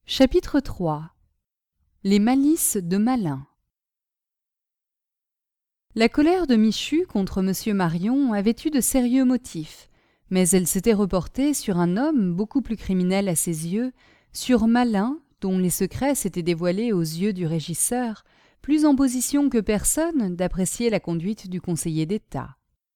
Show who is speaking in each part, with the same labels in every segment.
Speaker 1: Chapitre 3. Les malices de Malin. La colère de Michu contre M. Marion avait eu de sérieux motifs, mais elle s'était reportée sur un homme beaucoup plus criminel à ses yeux, sur Malin, dont les secrets s'étaient dévoilés aux yeux du régisseur, plus en position que personne d'apprécier la conduite du conseiller d'État.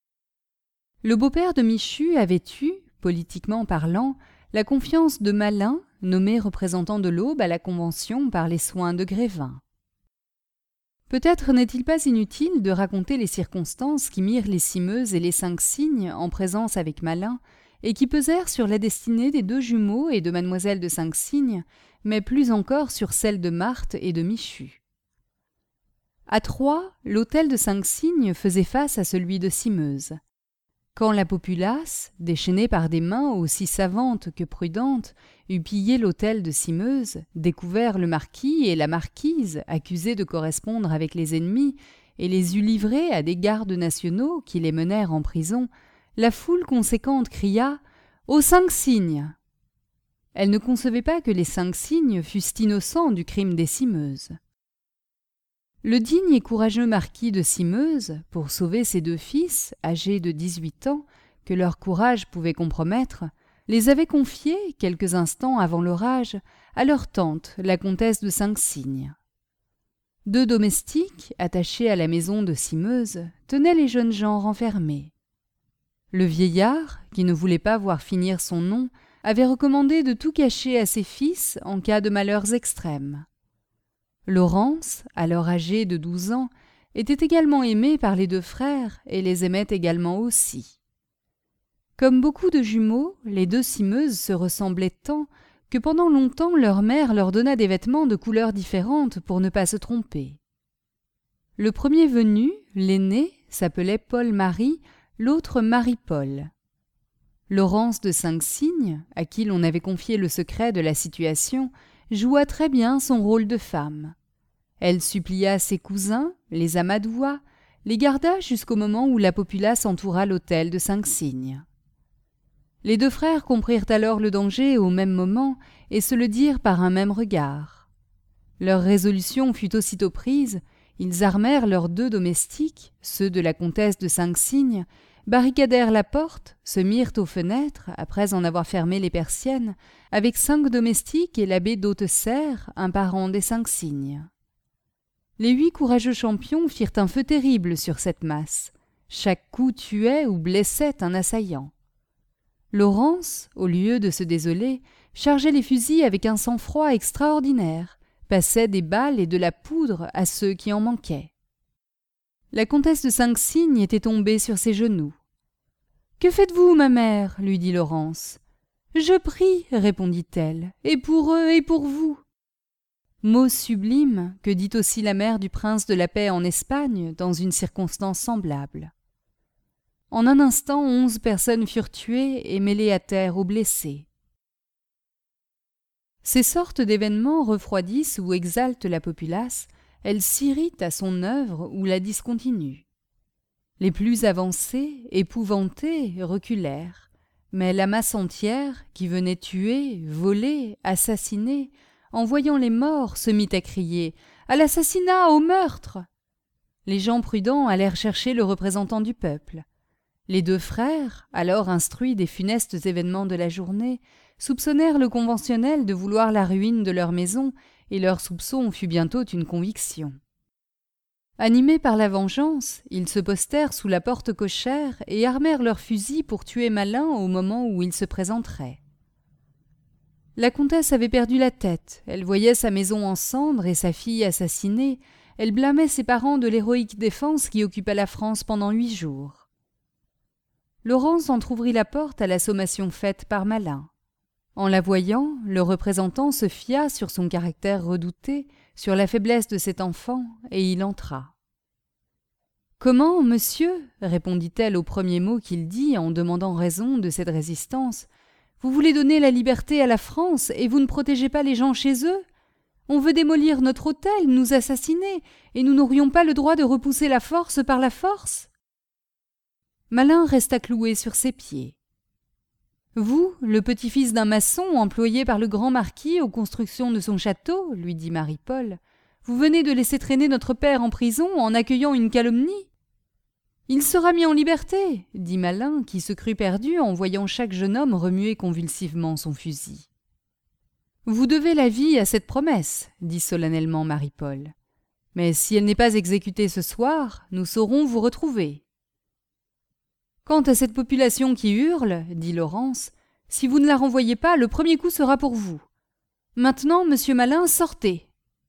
Speaker 1: Le beau-père de Michu avait eu, politiquement parlant, la confiance de Malin, nommé représentant de l'Aube à la Convention par les soins de Grévin. Peut-être n'est-il pas inutile de raconter les circonstances qui mirent les Cimeuses et les Cinq Cygnes en présence avec Malin et qui pesèrent sur la destinée des deux jumeaux et de mademoiselle de Cinq Cygnes, mais plus encore sur celle de Marthe et de Michu. À Troyes, l'hôtel de Cinq Cygnes faisait face à celui de Cimeuses. Quand la populace, déchaînée par des mains aussi savantes que prudentes, eut pillé l'hôtel de Cimeuses, découvert le marquis et la marquise accusés de correspondre avec les ennemis, et les eut livrés à des gardes nationaux qui les menèrent en prison, la foule conséquente cria « Aux Cinq Cygnes !» Elle ne concevait pas que les Cinq Cygnes fussent innocents du crime des Cimeuses. Le digne et courageux marquis de Cimeuses, pour sauver ses deux fils, âgés de 18 ans, que leur courage pouvait compromettre, les avait confiés, quelques instants avant l'orage, à leur tante, la comtesse de Cinq Cygnes. Deux domestiques, attachés à la maison de Cimeuses, tenaient les jeunes gens renfermés. Le vieillard, qui ne voulait pas voir finir son nom, avait recommandé de tout cacher à ses fils en cas de malheurs extrêmes. Laurence, alors âgée de 12 ans, était également aimée par les deux frères et les aimait également aussi. Comme beaucoup de jumeaux, les deux Cimeuses se ressemblaient tant que pendant longtemps leur mère leur donna des vêtements de couleurs différentes pour ne pas se tromper. Le premier venu, l'aîné, s'appelait Paul-Marie, l'autre Marie-Paul. Laurence de Cinq Cygnes, à qui l'on avait confié le secret de la situation, joua très bien son rôle de femme. Elle supplia ses cousins, les amadoua, les garda jusqu'au moment où la populace entoura l'hôtel de Cinq Cygnes. Les deux frères comprirent alors le danger au même moment et se le dirent par un même regard. Leur résolution fut aussitôt prise, ils armèrent leurs deux domestiques, ceux de la comtesse de Cinq Cygnes, barricadèrent la porte, se mirent aux fenêtres, après en avoir fermé les persiennes, avec 5 domestiques et l'abbé d'Haute-Serre, un parent des Cinq Cygnes. Les 8 courageux champions firent un feu terrible sur cette masse. Chaque coup tuait ou blessait un assaillant. Laurence, au lieu de se désoler, chargeait les fusils avec un sang-froid extraordinaire, passait des balles et de la poudre à ceux qui en manquaient. La comtesse de Cinq Cygnes était tombée sur ses genoux. « Que faites-vous, ma mère » lui dit Laurence. « Je prie, répondit-elle, et pour eux et pour vous. » Mot sublime que dit aussi la mère du prince de la paix en Espagne dans une circonstance semblable. En un instant, 11 personnes furent tuées et mêlées à terre ou blessées. Ces sortes d'événements refroidissent ou exaltent la populace, elles s'irritent à son œuvre ou la discontinuent. Les plus avancés, épouvantés, reculèrent, mais la masse entière, qui venait tuer, voler, assassiner, en voyant les morts, se mit à crier « À l'assassinat, au meurtre !» Les gens prudents allèrent chercher le représentant du peuple. Les deux frères, alors instruits des funestes événements de la journée, soupçonnèrent le conventionnel de vouloir la ruine de leur maison, et leur soupçon fut bientôt une conviction. Animés par la vengeance, ils se postèrent sous la porte cochère et armèrent leurs fusils pour tuer Malin au moment où il se présenterait. La comtesse avait perdu la tête, elle voyait sa maison en cendres et sa fille assassinée, elle blâmait ses parents de l'héroïque défense qui occupa la France pendant 8 jours. Laurence entr'ouvrit la porte à la sommation faite par Malin. En la voyant, le représentant se fia sur son caractère redouté, sur la faiblesse de cet enfant, et il entra. « Comment, monsieur » répondit-elle au premier mot qu'il dit en demandant raison de cette résistance, « vous voulez donner la liberté à la France et vous ne protégez pas les gens chez eux ? On veut démolir notre hôtel, nous assassiner, et nous n'aurions pas le droit de repousser la force par la force ?» Malin resta cloué sur ses pieds. Vous, le petit-fils d'un maçon employé par le grand marquis aux constructions de son château, lui dit Marie-Paul, vous venez de laisser traîner notre père en prison en accueillant une calomnie. Il sera mis en liberté, dit Malin, qui se crut perdu en voyant chaque jeune homme remuer convulsivement son fusil. Vous devez la vie à cette promesse, dit solennellement Marie-Paul. Mais si elle n'est pas exécutée ce soir, nous saurons vous retrouver. Quant à cette population qui hurle, dit Laurence, si vous ne la renvoyez pas, le premier coup sera pour vous. Maintenant, monsieur Malin, sortez.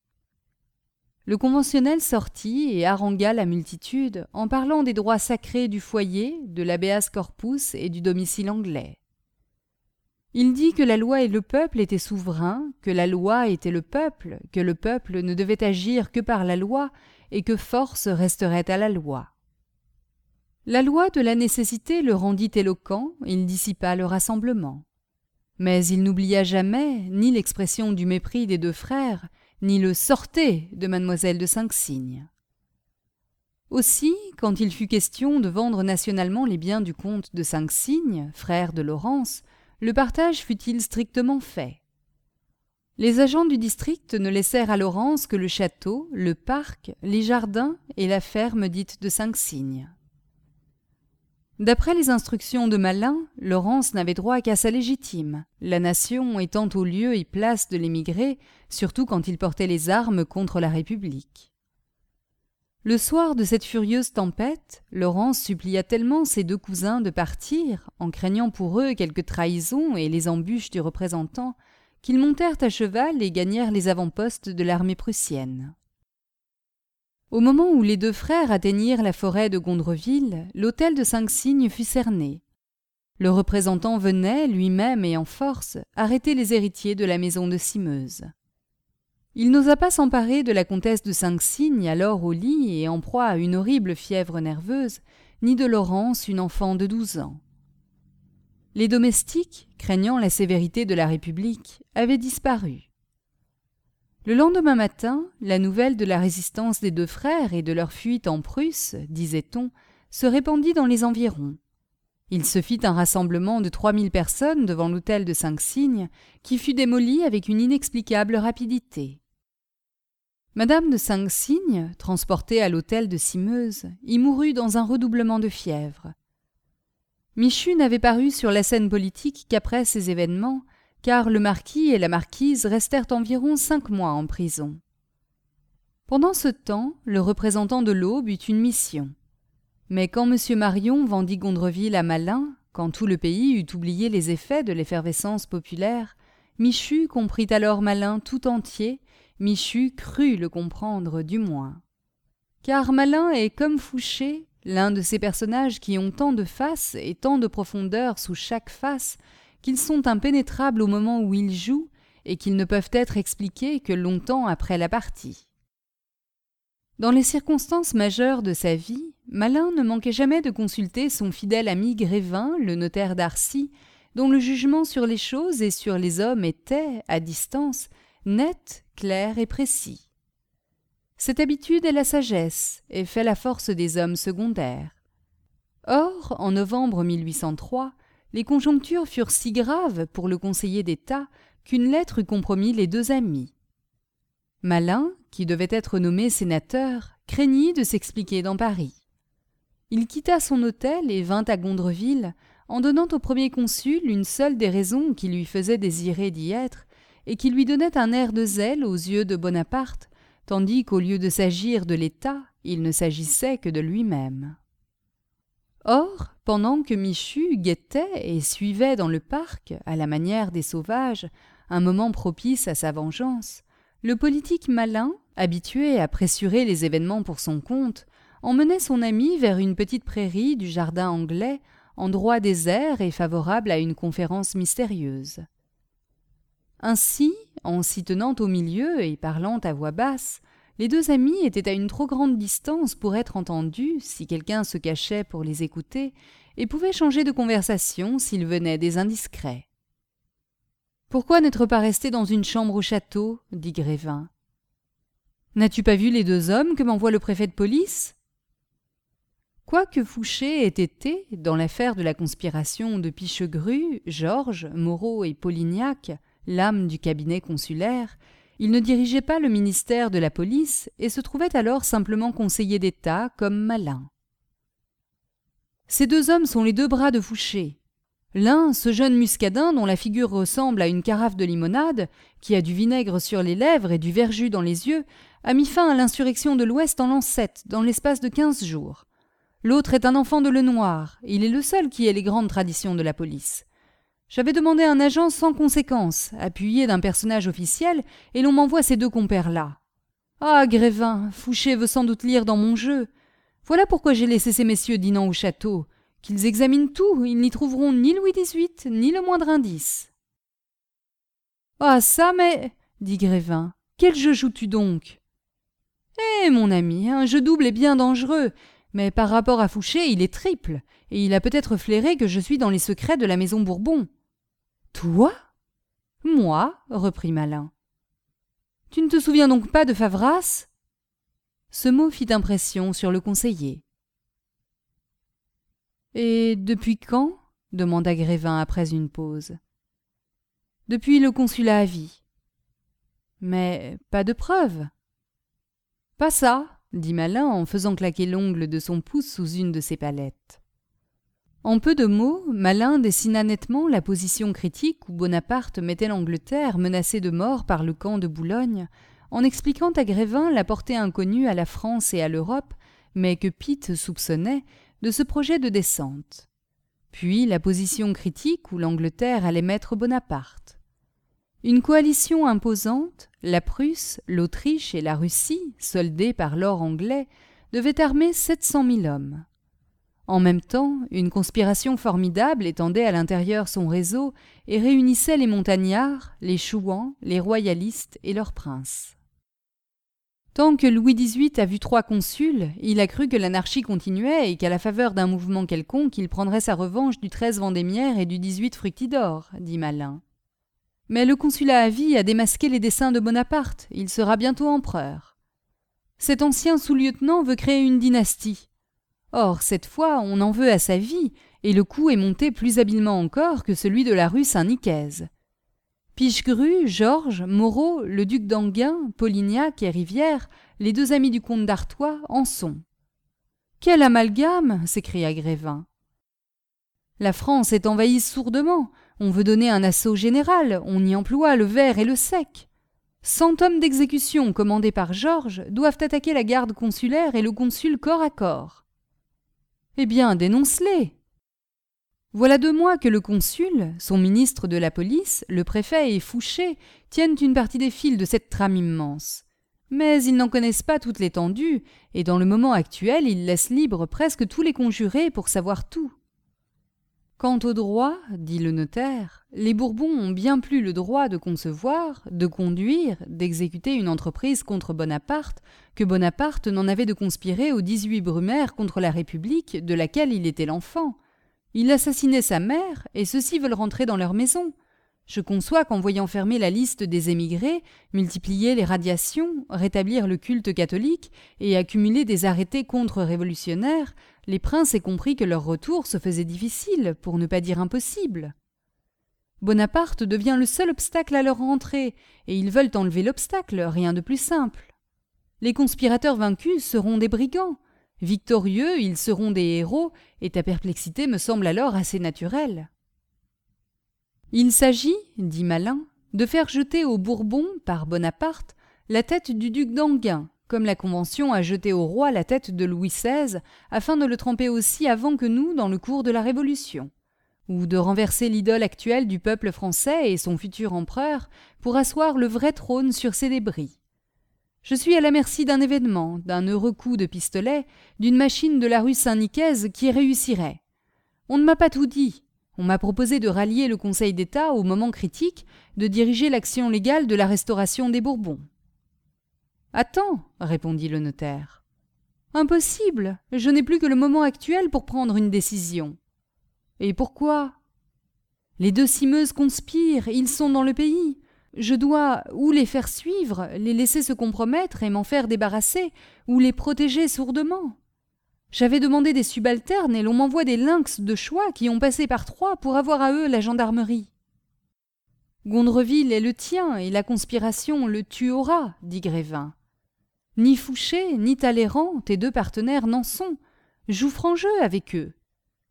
Speaker 1: Le conventionnel sortit et harangua la multitude en parlant des droits sacrés du foyer, de l'habeas corpus et du domicile anglais. Il dit que la loi et le peuple étaient souverains, que la loi était le peuple ne devait agir que par la loi et que force resterait à la loi. La loi de la nécessité le rendit éloquent, il dissipa le rassemblement. Mais il n'oublia jamais ni l'expression du mépris des deux frères, ni le « sortez » de mademoiselle de Cinq-Signes. Aussi, quand il fut question de vendre nationalement les biens du comte de Cinq-Signes, frère de Laurence, le partage fut-il strictement fait. Les agents du district ne laissèrent à Laurence que le château, le parc, les jardins et la ferme dite de Cinq-Signes. D'après les instructions de Malin, Laurence n'avait droit qu'à sa légitime, la nation étant au lieu et place de l'émigré, surtout quand il portait les armes contre la République. Le soir de cette furieuse tempête, Laurence supplia tellement ses deux cousins de partir, en craignant pour eux quelque trahison et les embûches du représentant, qu'ils montèrent à cheval et gagnèrent les avant-postes de l'armée prussienne. Au moment où les deux frères atteignirent la forêt de Gondreville, l'hôtel de Cinq-Signes fut cerné. Le représentant venait, lui-même et en force, arrêter les héritiers de la maison de Simeuse. Il n'osa pas s'emparer de la comtesse de Cinq-Signes, alors au lit et en proie à une horrible fièvre nerveuse, ni de Laurence, une enfant de 12 ans. Les domestiques, craignant la sévérité de la République, avaient disparu. Le lendemain matin, la nouvelle de la résistance des deux frères et de leur fuite en Prusse, disait-on, se répandit dans les environs. Il se fit un rassemblement de 3000 personnes devant l'hôtel de Cinq-Signes, qui fut démoli avec une inexplicable rapidité. Madame de Cinq-Signes, transportée à l'hôtel de Simeuse, y mourut dans un redoublement de fièvre. Michu n'avait paru sur la scène politique qu'après ces événements, car le marquis et la marquise restèrent environ 5 mois en prison. Pendant ce temps, le représentant de l'Aube eut une mission. Mais quand M. Marion vendit Gondreville à Malin, quand tout le pays eut oublié les effets de l'effervescence populaire, Michu comprit alors Malin tout entier, Michu crut le comprendre du moins. Car Malin est comme Fouché, l'un de ces personnages qui ont tant de faces et tant de profondeur sous chaque face, qu'ils sont impénétrables au moment où ils jouent et qu'ils ne peuvent être expliqués que longtemps après la partie. Dans les circonstances majeures de sa vie, Malin ne manquait jamais de consulter son fidèle ami Grévin, le notaire d'Arcy, dont le jugement sur les choses et sur les hommes était, à distance, net, clair et précis. Cette habitude est la sagesse et fait la force des hommes secondaires. Or, en novembre 1803, les conjonctures furent si graves pour le conseiller d'État qu'une lettre eut compromis les deux amis. Malin, qui devait être nommé sénateur, craignit de s'expliquer dans Paris. Il quitta son hôtel et vint à Gondreville, en donnant au premier consul une seule des raisons qui lui faisaient désirer d'y être et qui lui donnait un air de zèle aux yeux de Bonaparte, tandis qu'au lieu de s'agir de l'État, il ne s'agissait que de lui-même. Or, pendant que Michu guettait et suivait dans le parc, à la manière des sauvages, un moment propice à sa vengeance, le politique Malin, habitué à pressurer les événements pour son compte, emmenait son ami vers une petite prairie du jardin anglais, endroit désert et favorable à une conférence mystérieuse. Ainsi, en s'y tenant au milieu et parlant à voix basse, les deux amis étaient à une trop grande distance pour être entendus si quelqu'un se cachait pour les écouter et pouvaient changer de conversation s'il venait des indiscrets. « Pourquoi n'être pas resté dans une chambre au château ?» dit Grévin. « N'as-tu pas vu les deux hommes que m'envoie le préfet de police ?»« Quoique Fouché ait été, dans l'affaire de la conspiration de Pichegru, Georges, Moreau et Polignac, l'âme du cabinet consulaire, il ne dirigeait pas le ministère de la police et se trouvait alors simplement conseiller d'État comme malin. Ces deux hommes sont les deux bras de Fouché. L'un, ce jeune muscadin dont la figure ressemble à une carafe de limonade, qui a du vinaigre sur les lèvres et du verjus dans les yeux, a mis fin à l'insurrection de l'Ouest en l'an 7, dans l'espace de 15 jours. L'autre est un enfant de Lenoir, il est le seul qui ait les grandes traditions de la police. J'avais demandé un agent sans conséquence, appuyé d'un personnage officiel, et l'on m'envoie ces deux compères-là. Ah, Grévin, Fouché veut sans doute lire dans mon jeu. Voilà pourquoi j'ai laissé ces messieurs dînant au château. Qu'ils examinent tout, ils n'y trouveront ni Louis XVIII, ni le moindre indice. Ah ça, mais, dit Grévin, quel jeu joues-tu donc? Eh, mon ami, un jeu double est bien dangereux, mais par rapport à Fouché, il est triple, et il a peut-être flairé que je suis dans les secrets de la maison Bourbon. Toi? Moi, reprit Malin. Tu ne te souviens donc pas de Favras? Ce mot fit impression sur le conseiller. Et depuis quand? Demanda Grévin après une pause. Depuis le consulat à vie. Mais pas de preuves. Pas ça, dit Malin en faisant claquer l'ongle de son pouce sous une de ses palettes. En peu de mots, Malin dessina nettement la position critique où Bonaparte mettait l'Angleterre menacée de mort par le camp de Boulogne, en expliquant à Grévin la portée inconnue à la France et à l'Europe, mais que Pitt soupçonnait, de ce projet de descente. Puis la position critique où l'Angleterre allait mettre Bonaparte. Une coalition imposante, la Prusse, l'Autriche et la Russie, soldée par l'or anglais, devait armer 700 000 hommes. En même temps, une conspiration formidable étendait à l'intérieur son réseau et réunissait les montagnards, les chouans, les royalistes et leurs princes. Tant que Louis XVIII a vu 3 consuls, il a cru que l'anarchie continuait et qu'à la faveur d'un mouvement quelconque, il prendrait sa revanche du 13 Vendémiaire et du 18 Fructidor, dit Malin. Mais le consulat à vie a démasqué les desseins de Bonaparte, il sera bientôt empereur. Cet ancien sous-lieutenant veut créer une dynastie. Or, cette fois, on en veut à sa vie, et le coup est monté plus habilement encore que celui de la rue Saint-Nicaise. Pichegru, Georges, Moreau, le duc d'Enghien, Polignac et Rivière, les 2 amis du comte d'Artois, en sont. « Quel amalgame !» s'écria Grévin. La France est envahie sourdement. On veut donner un assaut général, on y emploie le ver et le sec. 100 hommes d'exécution commandés par Georges doivent attaquer la garde consulaire et le consul corps à corps. Eh bien, dénonce-les. Voilà 2 mois que le consul, son ministre de la police, le préfet et Fouché tiennent une partie des fils de cette trame immense. Mais ils n'en connaissent pas toute l'étendue, et dans le moment actuel, ils laissent libres presque tous les conjurés pour savoir tout. Quant au droit, dit le notaire, les Bourbons ont bien plus le droit de concevoir, de conduire, d'exécuter une entreprise contre Bonaparte que Bonaparte n'en avait de conspirer au 18 Brumaire contre la République de laquelle il était l'enfant. Il assassinait sa mère, et ceux-ci veulent rentrer dans leur maison. Je conçois qu'en voyant fermer la liste des émigrés, multiplier les radiations, rétablir le culte catholique et accumuler des arrêtés contre-révolutionnaires, les princes aient compris que leur retour se faisait difficile, pour ne pas dire impossible. Bonaparte devient le seul obstacle à leur rentrée, et ils veulent enlever l'obstacle, rien de plus simple. Les conspirateurs vaincus seront des brigands. Victorieux, ils seront des héros, et ta perplexité me semble alors assez naturelle. Il s'agit, dit Malin, de faire jeter aux Bourbons, par Bonaparte, la tête du duc d'Enghien, comme la Convention a jeté au roi la tête de Louis XVI, afin de le tremper aussi avant que nous dans le cours de la Révolution, ou de renverser l'idole actuelle du peuple français et son futur empereur pour asseoir le vrai trône sur ses débris. Je suis à la merci d'un événement, d'un heureux coup de pistolet, d'une machine de la rue Saint-Nicaise qui réussirait. On ne m'a pas tout dit. On m'a proposé de rallier le Conseil d'État au moment critique, de diriger l'action légale de la restauration des Bourbons. « Attends, répondit le notaire. « Impossible, je n'ai plus que le moment actuel pour prendre une décision. »« Et pourquoi ?»« Les 2 Cimeuses conspirent, ils sont dans le pays. Je dois ou les faire suivre, les laisser se compromettre et m'en faire débarrasser, ou les protéger sourdement. J'avais demandé des subalternes et l'on m'envoie des lynx de choix qui ont passé par 3 pour avoir à eux la gendarmerie. Gondreville est le tien et la conspiration le tuera, dit Grévin. Ni Fouché, ni Talleyrand, tes 2 partenaires n'en sont. Joue franc jeu avec eux. Comment ?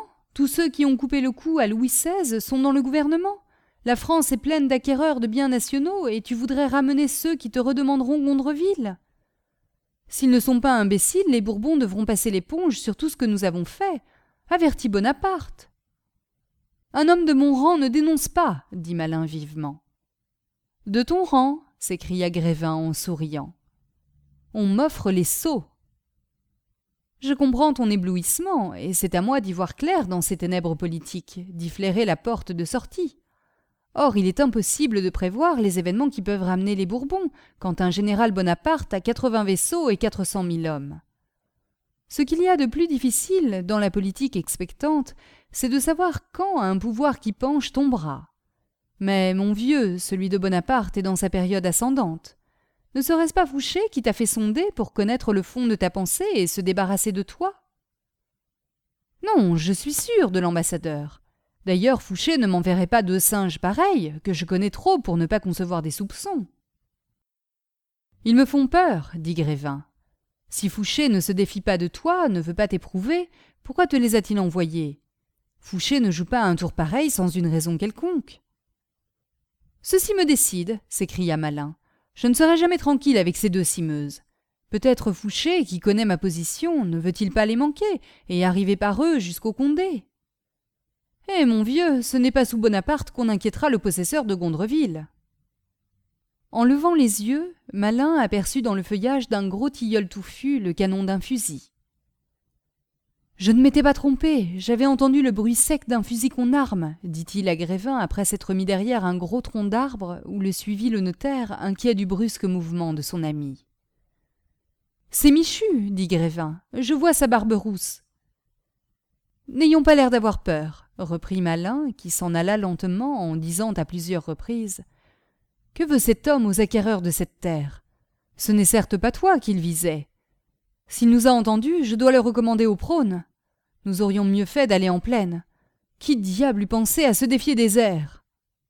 Speaker 1: Tous ceux qui ont coupé le cou à Louis XVI sont dans le gouvernement ? La France est pleine d'acquéreurs de biens nationaux et tu voudrais ramener ceux qui te redemanderont Gondreville ? S'ils ne sont pas imbéciles, les Bourbons devront passer l'éponge sur tout ce que nous avons fait. Avertis Bonaparte. Un homme de mon rang ne dénonce pas, dit Malin vivement. De ton rang, s'écria Grévin en souriant. On m'offre les sceaux. Je comprends ton éblouissement, et c'est à moi d'y voir clair dans ces ténèbres politiques, d'y flairer la porte de sortie. Or, il est impossible de prévoir les événements qui peuvent ramener les Bourbons, quand un général Bonaparte a 80 vaisseaux et 400 000 hommes. Ce qu'il y a de plus difficile dans la politique expectante, c'est de savoir quand un pouvoir qui penche tombera. Mais, mon vieux, celui de Bonaparte est dans sa période ascendante. Ne serait-ce pas Fouché qui t'a fait sonder pour connaître le fond de ta pensée et se débarrasser de toi ? Non, je suis sûr de l'ambassadeur. D'ailleurs, Fouché ne m'enverrait pas 2 singes pareils, que je connais trop pour ne pas concevoir des soupçons. Ils me font peur, dit Grévin. Si Fouché ne se défie pas de toi, ne veut pas t'éprouver, pourquoi te les a-t-il envoyés ? Fouché ne joue pas un tour pareil sans une raison quelconque. Ceci me décide, s'écria Malin. Je ne serai jamais tranquille avec ces 2 cimeuses. Peut-être Fouché, qui connaît ma position, ne veut-il pas les manquer et arriver par eux jusqu'au Condé ? Eh, mon vieux, ce n'est pas sous Bonaparte qu'on inquiétera le possesseur de Gondreville. En levant les yeux, Malin aperçut dans le feuillage d'un gros tilleul touffu le canon d'un fusil. Je ne m'étais pas trompé, j'avais entendu le bruit sec d'un fusil qu'on arme, dit-il à Grévin après s'être mis derrière un gros tronc d'arbre où le suivit le notaire, inquiet du brusque mouvement de son ami. C'est Michu, dit Grévin, je vois sa barbe rousse. N'ayons pas l'air d'avoir peur, reprit Malin, qui s'en alla lentement en disant à plusieurs reprises. Que veut cet homme aux acquéreurs de cette terre ? Ce n'est certes pas toi qu'il visait. S'il nous a entendus, je dois le recommander au prône. Nous aurions mieux fait d'aller en plaine. Qui diable eût pensé à se défier des airs ?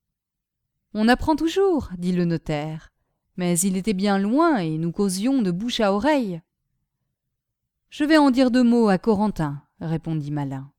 Speaker 1: On apprend toujours, dit le notaire. Mais il était bien loin et nous causions de bouche à oreille. Je vais en dire 2 mots à Corentin, répondit Malin.